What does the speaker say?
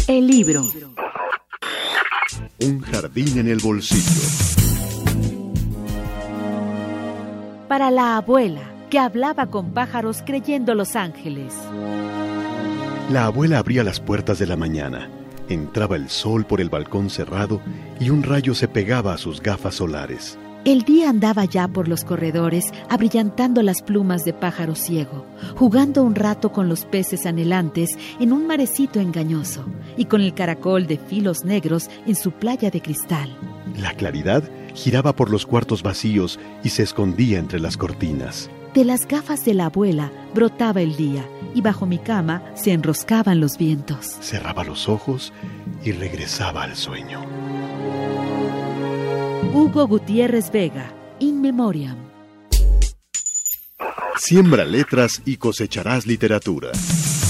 El libro. Un jardín en el bolsillo. Para la abuela, que hablaba con pájaros creyendo los ángeles. La abuela abría las puertas de la mañana. Entraba el sol por el balcón cerrado y un rayo se pegaba a sus gafas solares. El día andaba ya por los corredores, abrillantando las plumas de pájaro ciego, jugando un rato con los peces anhelantes en un marecito engañoso y con el caracol de filos negros en su playa de cristal. La claridad giraba por los cuartos vacíos y se escondía entre las cortinas. De las gafas de la abuela brotaba el día y bajo mi cama se enroscaban los vientos. Cerraba los ojos y regresaba al sueño. Hugo Gutiérrez Vega, In Memoriam. Siembra letras y cosecharás literatura.